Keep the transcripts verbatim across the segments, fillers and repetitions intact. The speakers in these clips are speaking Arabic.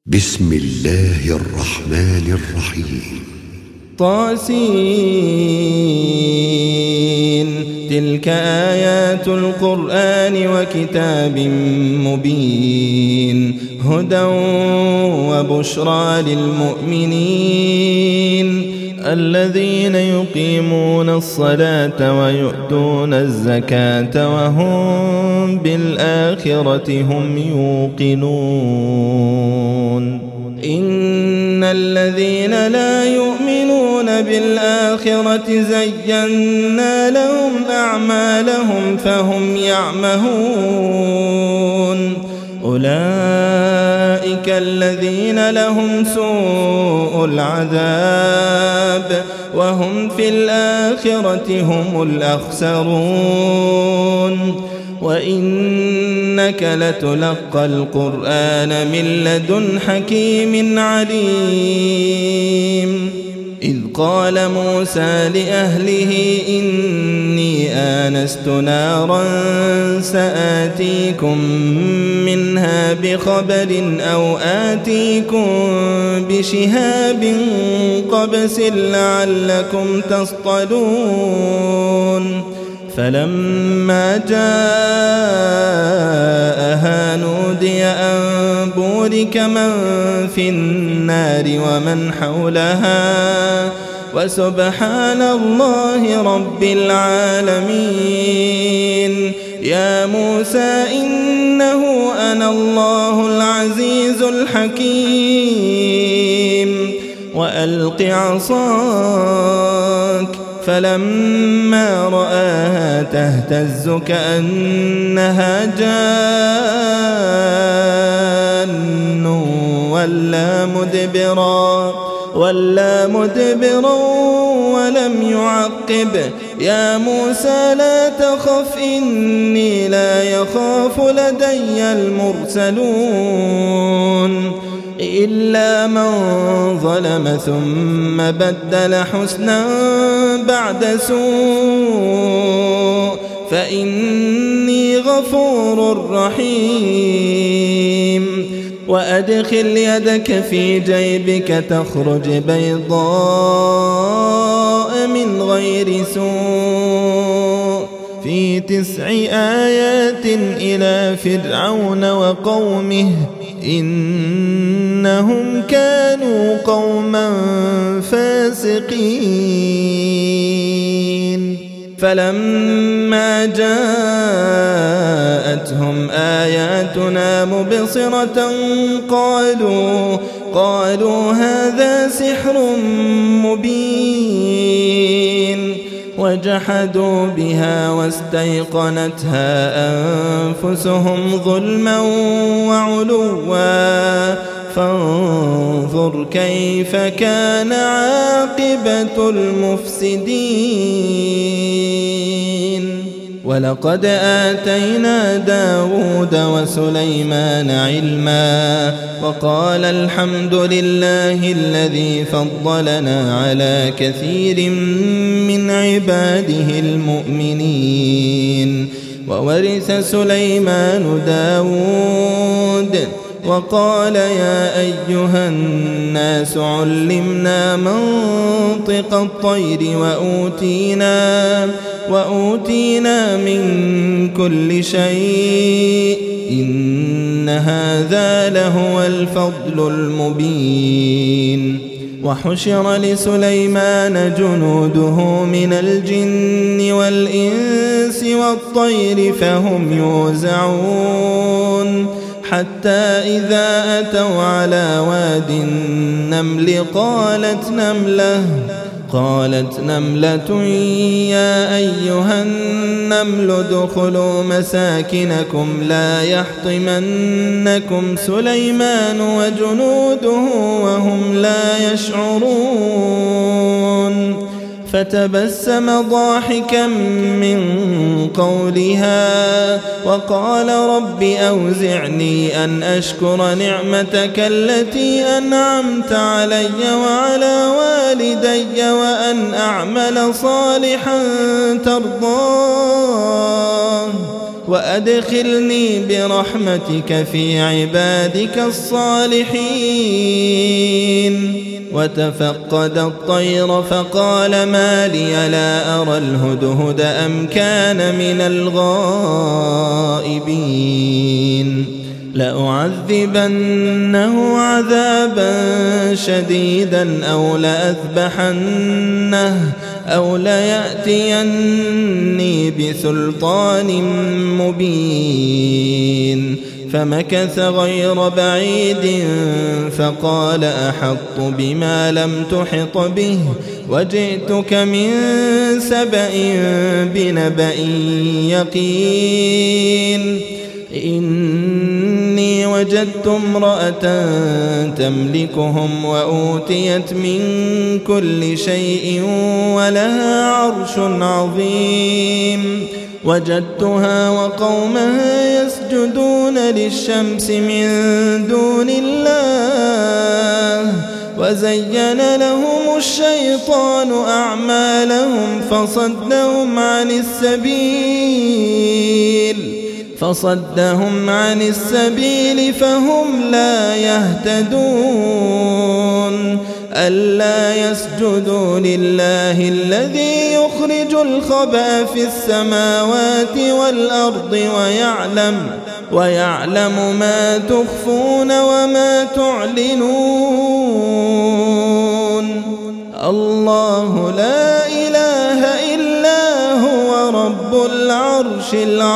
بسم الله الرحمن الرحيم. طاسين. تلك آيات القرآن وكتاب مبين هدى وبشرى للمؤمنين الذين يقيمون الصلاة ويؤتون الزكاة وهم بالآخرة هم يوقنون. إن الذين لا يؤمنون بالآخرة زينا لهم أعمالهم فهم يعمهون. أولئك الذين لهم سوء العذاب وهم في الآخرة هم الأخسرون. وإنك لتلقى القرآن من لدن حكيم عليم. إذ قال موسى لأهله إني آنست نارا سآتيكم منها بخبر أو آتيكم بشهاب قبس لعلكم تصطلون. فلما جاءها نودي أن بورك من في النار ومن حولها وسبحان الله رب العالمين. يا موسى إنه أنا الله العزيز الحكيم. وألق عصاك فلما رآها تهتز كأنها جان ولا مدبرا ولا مدبرا ولم يعقب. يا موسى لا تخف إني لا يخاف لدي المرسلون. إلا من ظلم ثم بدل حسنا بعد سوء فإني غفور رحيم. وأدخل يدك في جيبك تخرج بيضاء من غير سوء في تسع آيات إلى فرعون وقومه إنهم كانوا قوما فاسقين. فلما جاءتهم آياتنا مبصرة قالوا قالوا هذا سحر مبين. وجحدوا بها واستيقنتها أنفسهم ظلما وعلوا فانظر كيف كان عاقبة المفسدين. ولقد آتينا داود وسليمان علما وقال الحمد لله الذي فضلنا على كثير من عباده المؤمنين. وورث سليمان داود وقال يا أيها الناس علمنا منطق الطير وأوتينا, وأوتينا من كل شيء إن هذا لهو الفضل المبين. وحشر لسليمان جنوده من الجن والإنس والطير فهم يوزعون حتى إذا أتوا على واد النمل قالت نملة قالت نملة يا أيها النمل ادخلوا مساكنكم لا يحطمنكم سليمان وجنوده وهم لا يشعرون. فتبسم ضاحكا من قولها وقال رب أوزعني أن أشكر نعمتك التي أنعمت علي وعلى والدي وأن أعمل صالحا ترضاه وأدخلني برحمتك في عبادك الصالحين. وتفقد الطير فقال ما لي لا أرى الهدهد أم كان من الغائبين. لأعذبنه عذابا شديدا أو لأذبحنه أو ليأتيني بسلطان مبين. فمكث غير بعيد فقال أحط بما لم تحط به وجئتك من سبأ بنبأ يقين. إني وجدت امرأة تملكهم وأوتيت من كل شيء ولها عرش عظيم. وجدتها وقومها يسجدون للشمس من دون الله وزين لهم الشيطان أعمالهم فصدهم عن السبيل فصدهم عن السبيل فهم لا يهتدون. ألا يسجدوا لله الذي يخرج الخبأ في السماوات والأرض ويعلم ويعلم ما تخفون وما تعلنون. الله لا إله إلا هو رب العرش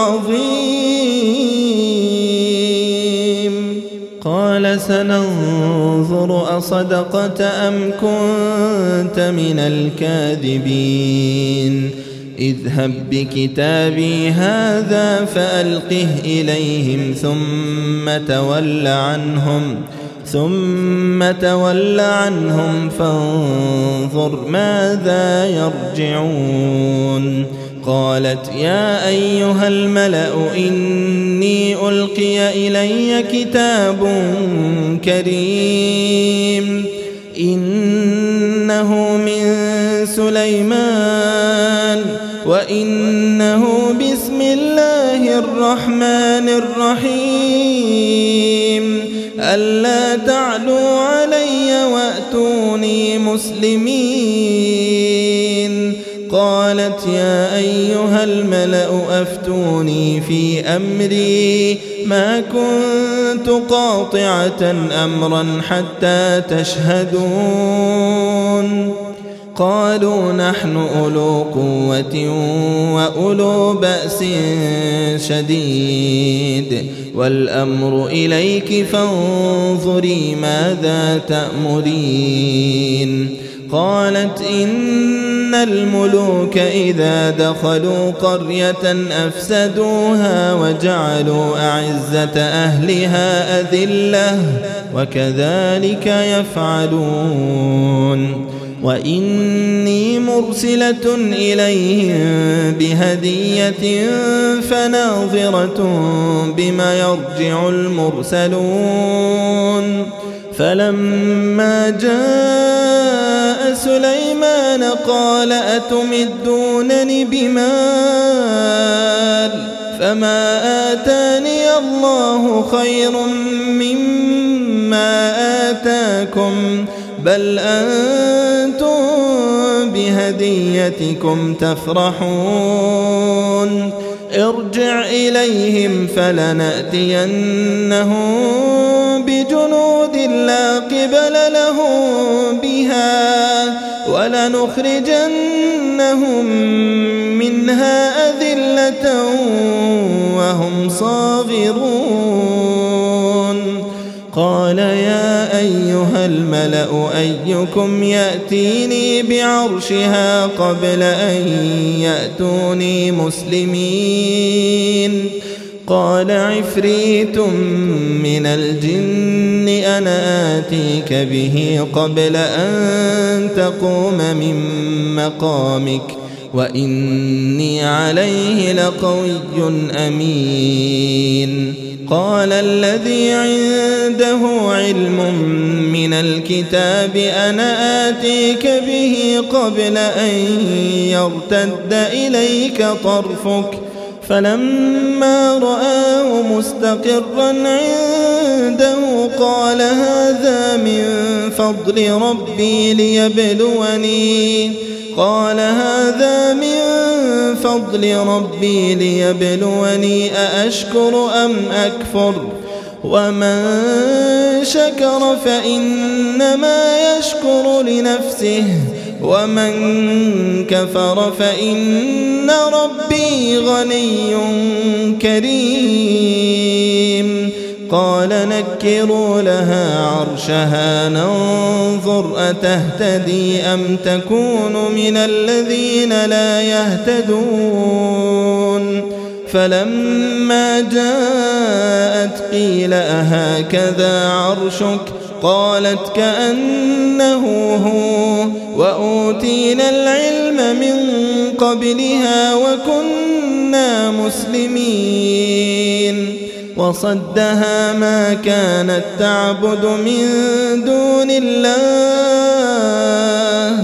العظيم. قال سننظر أصدقت أم كنت من الكاذبين. اذهب بكتابي هذا فألقه إليهم ثم تول عنهم ثم تول عنهم فانظر ماذا يرجعون. قالت يا أيها الملأ إني ألقي إلي كتاب كريم إنه من سليمان وإنه بسم الله الرحمن الرحيم ألا تعلوا علي وأتوني مسلمين. قالت يا أيها الملأ أفتوني في أمري ما كنت قاطعة أمرا حتى تشهدون. قالوا نحن أولو قوة وأولو بأس شديد والأمر إليك فانظري ماذا تأمرين. قالت إن الملوك إذا دخلوا قرية أفسدوها وجعلوا أعزة أهلها أذلة وكذلك يفعلون. وإني مرسلة إليهم بهدية فناظرة بما يرجع المرسلون. فلما جاء سليمان قال أتمدونني بمال فما آتاني الله خير مما آتاكم بل أنتم بهديتكم تفرحون. ارجع إليهم فلنأتينهم بجنود لا قبل لهم بها ولنخرجنهم منها أذلة وهم صاغرون. قال يا أيها الملأ أيكم يأتيني بعرشها قبل أن يأتوني مسلمين. قال عفريت من الجن أنا آتيك به قبل أن تقوم من مقامك وإني عليه لقوي أمين. قال الذي عنده علم من الكتاب أنا آتيك به قبل أن يرتد إليك طرفك فلما رآه مستقرا عنده قال هذا من فضل ربي ليبلوني قال هذا من فضل ربي ليبلوني أأشكر أم أكفر ومن شكر فإنما يشكر لنفسه ومن كفر فإن ربي غني كريم قال نكروا لها عرشها ننظر أتهتدي أم تكون من الذين لا يهتدون فلما جاءت قيل أهكذا عرشك قالت كأنه هو وأوتينا العلم من قبلها وكنا مسلمين وصدها ما كانت تعبد من دون الله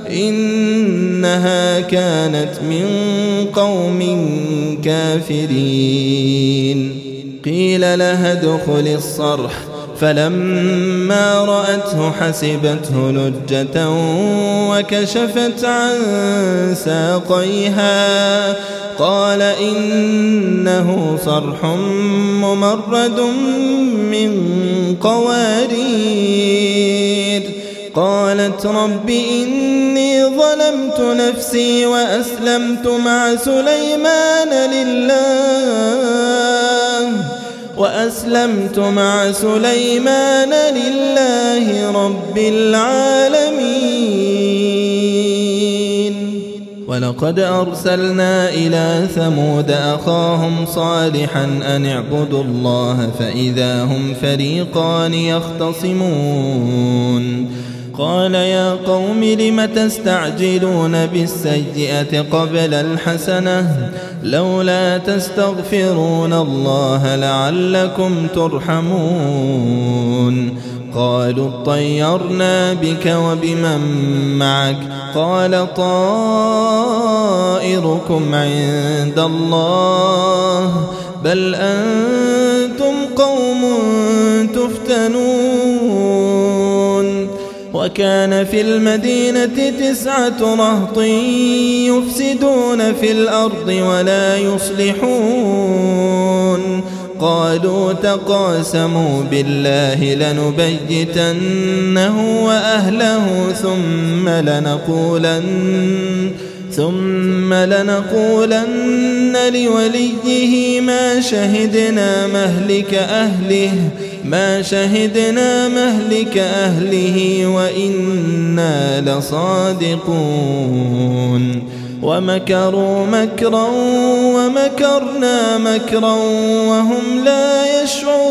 إنها كانت من قوم كافرين قيل لها ادخل الصرح فلما رأته حسبته لجة وكشفت عن ساقيها قال إنه صرح ممرد من قوارير قالت رب إني ظلمت نفسي وأسلمت مع سليمان لله وأسلمت مع سليمان لله رب العالمين ولقد أرسلنا إلى ثمود أخاهم صالحا أن اعبدوا الله فإذا هم فريقان يختصمون قال يا قوم لم تستعجلون بالسيئة قبل الحسنة لولا تستغفرون الله لعلكم ترحمون قالوا اطيرنا بك وبمن معك قال طائركم عند الله بل أنتم قوم تفتنون وكان في المدينة تسعة رهط يفسدون في الأرض ولا يصلحون قالوا تقاسموا بالله لنبيتنه وأهله ثم لنقولن ثم لنقولن لوليه ما شهدنا مهلك أهله ما شهدنا مهلك أهله وإنا لصادقون ومكروا مكرا ومكرنا مكرا وهم لا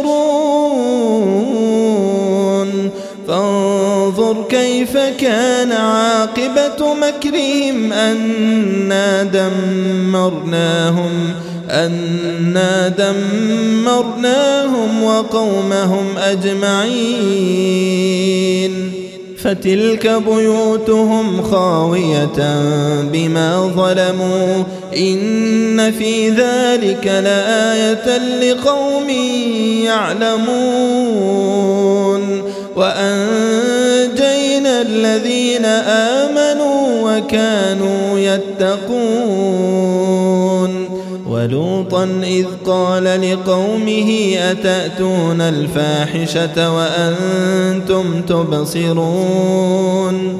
يشعرون فانظر كيف كان عاقبة مكرهم أنا دمرناهم أنا دمرناهم وقومهم أجمعين فتلك بيوتهم خاوية بما ظلموا إن في ذلك لآية لقوم يعلمون وأنجينا الذين آمنوا وكانوا يتقون ولوطا إذ قال لقومه أتأتون الفاحشة وأنتم تبصرون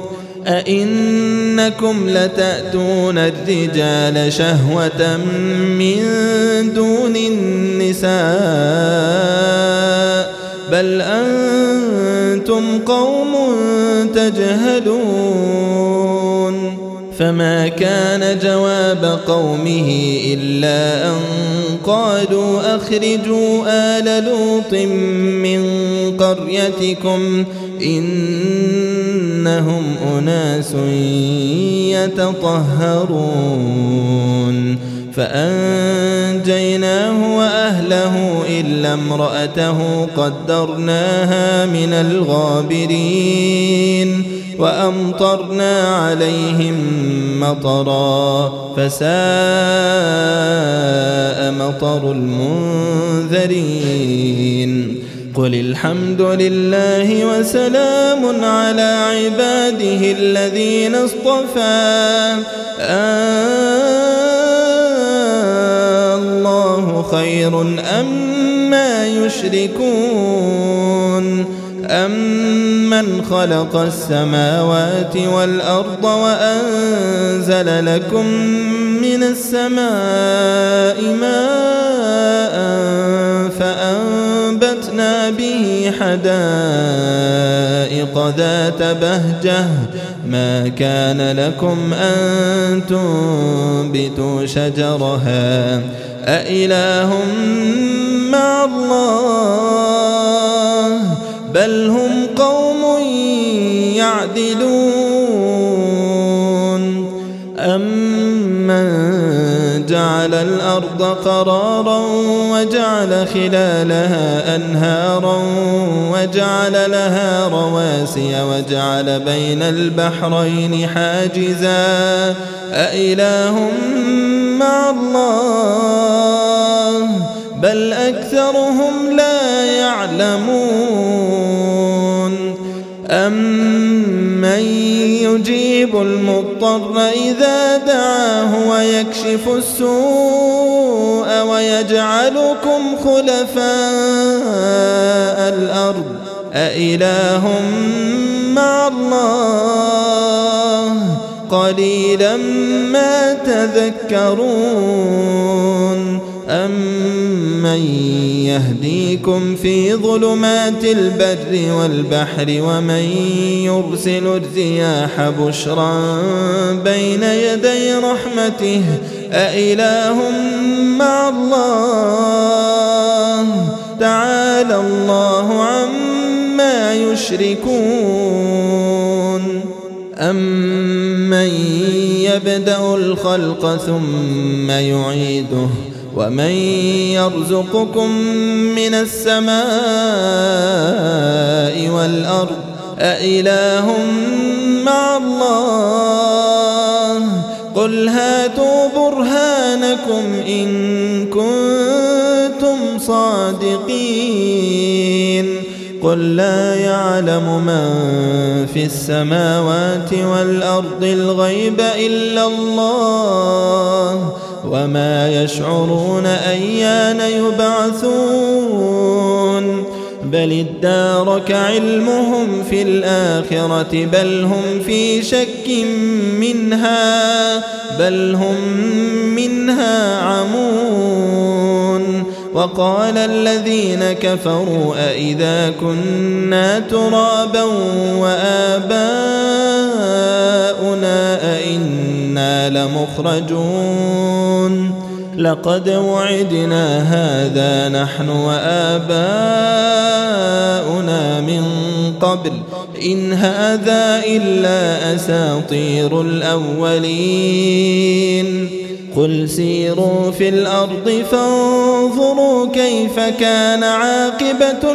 أئنكم لتأتون الرجال شهوة من دون النساء بل أنتم قوم تجهلون فما كان جواب قومه إلا أن قالوا أخرجوا آل لوط من قريتكم إنهم أناس يتطهرون فأنجيناه وأهله إلا امرأته قدرناها من الغابرين وأمطرنا عليهم مطرا فساء مطر المنذرين قل الحمد لله وسلام على عباده الذين اصطفى الله خير أما يشركون أمن خلق السماوات والأرض وأنزل لكم من السماء ماء فأنبتنا به حدائق ذات بهجة ما كان لكم أن تنبتوا شجرها أإله مع الله بل هم قوم يعدلون أمن جعل الأرض قرارا وجعل خلالها أنهارا وجعل لها رواسي وجعل بين البحرين حاجزا أإله مع الله بل أكثرهم لا يعلمون أمن يجيب المضطر إذا دعاه ويكشف السوء ويجعلكم خلفاء الأرض أإله مع الله قليلا ما تذكرون أمن يهديكم في ظلمات البر والبحر ومن يرسل الرياح بشرا بين يدي رحمته أإله مع الله تعالى الله عما يشركون أمن يبدأ الخلق ثم يعيده ومن يرزقكم من السماء والأرض أإله مع الله قل هاتوا برهانكم إن كنتم صادقين قل لا يعلم من في السماوات والأرض الغيب إلا الله وما يشعرون أيان يبعثون بل ادارك علمهم في الآخرة بل هم في شك منها بل هم منها عمون وقال الذين كفروا أئذا كنا ترابا وآباؤنا أئنا لمخرجون لقد وعدنا هذا نحن وآباؤنا من قبل إن هذا إلا أساطير الأولين قل سيروا في الأرض فانظروا كيف كان عاقبة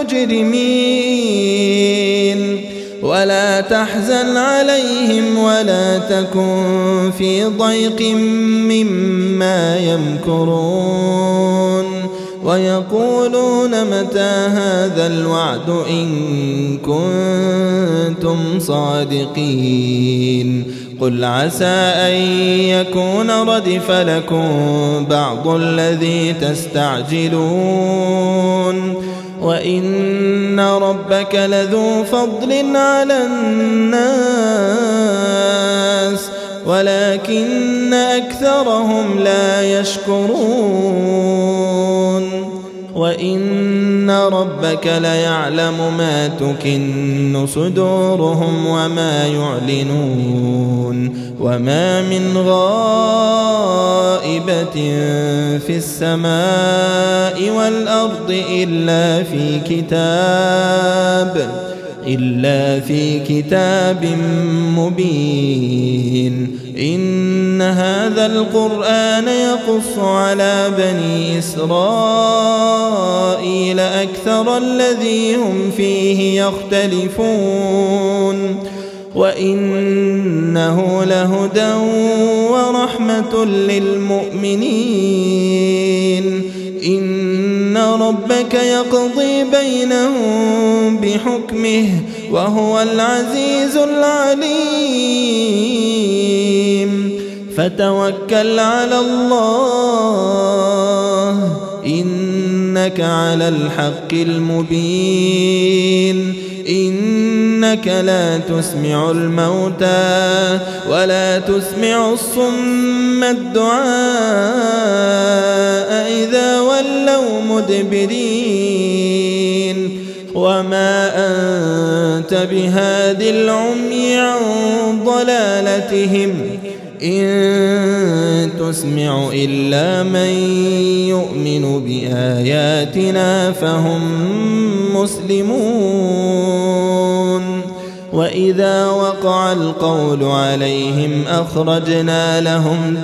المجرمين ولا تحزن عليهم ولا تكن في ضيق مما يمكرون ويقولون متى هذا الوعد إن كنتم صادقين قل عسى أن يكون ردف لكم بعض الذي تستعجلون وإن ربك لذو فضل على الناس ولكن أكثرهم لا يشكرون وإن ربك ليعلم ما تكن صدورهم وما يعلنون وما من غائبة في السماء والأرض إلا في كتاب إلا في كتاب مبين إن هذا القرآن يقص على بني إسرائيل أكثر الذي هم فيه يختلفون وإنه لهدى ورحمة للمؤمنين إن ربك يقضي بينهم بحكمه وهو العزيز العليم فتوكل على الله إنك على الحق المبين إنك لا تسمع الموتى ولا تسمع الصم الدعاء إذا ولوا مدبرين وما أنت بهاد العمي عن ضلالتهم إن تسمع إلا من يؤمن بآياتنا فهم مسلمون وإذا وقع القول عليهم أخرجنا لهم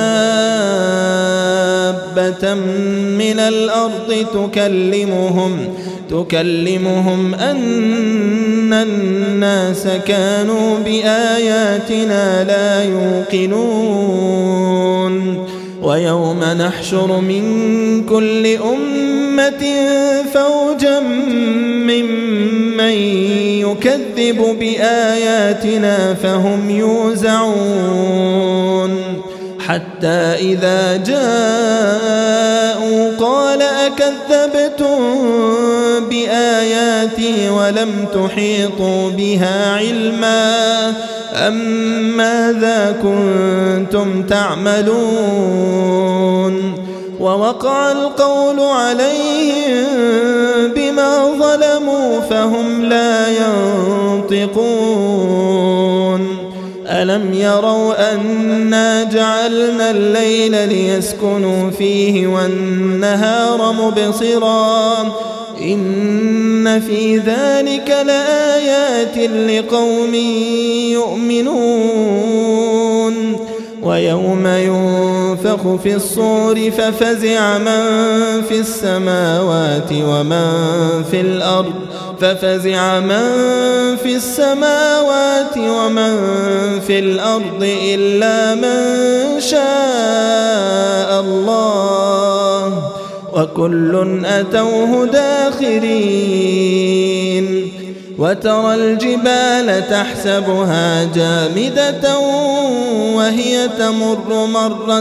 دابة من الأرض تكلمهم تكلمهم أن الناس كانوا بآياتنا لا يوقنون ويوم نحشر من كل أمة فوجا ممن يكذب بآياتنا فهم يوزعون حتى إذا جاءوا قال أكذبتم بآياتي ولم تحيطوا بها علما أم ماذا كنتم تعملون ووقع القول عليهم بما ظلموا فهم لا ينطقون ألم يروا أنا جعلنا الليل ليسكنوا فيه والنهار مبصرا إن في ذلك لآيات لقوم يؤمنون ويوم ينفخ في الصور ففزع من في السماوات ومن في الأرض ففزع من في السماوات ومن في الأرض إلا من شاء الله وكل أتوه داخرين وترى الجبال تحسبها جامدة وهي تمر مر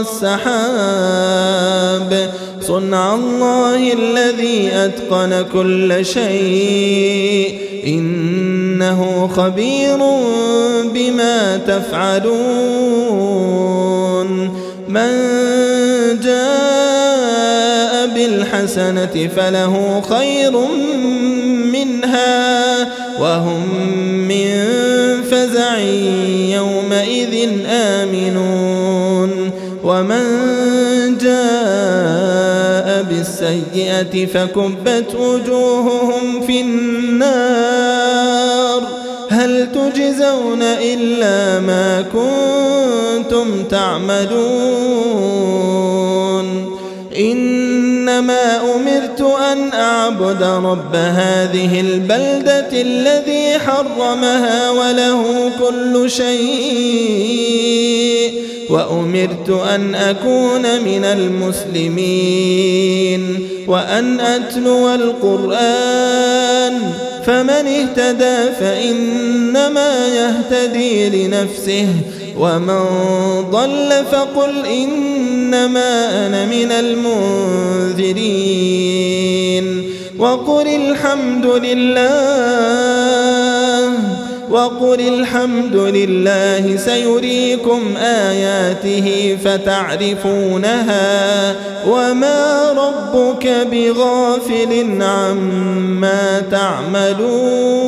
السحاب صنع الله الذي أتقن كل شيء إنه خبير بما تفعلون من جاء بالحسنة فله خير منها وهم من فزع يومئذ آمنون ومن جاء بالسيئة فكبت وجوههم في النار هل تجزون إلا ما كنتم تعملون إنما أمرت أن أعبد رب هذه البلدة الذي حرمها وله كل شيء وأمرت أن أكون من المسلمين وأن أتلو القرآن فمن اهتدى فإنما يهتدي لنفسه ومن ضل فقل إنما أنا من المنذرين وقل الحمد لله وقل الحمد لله سيريكم آياته فتعرفونها وما ربك بغافل عما تعملون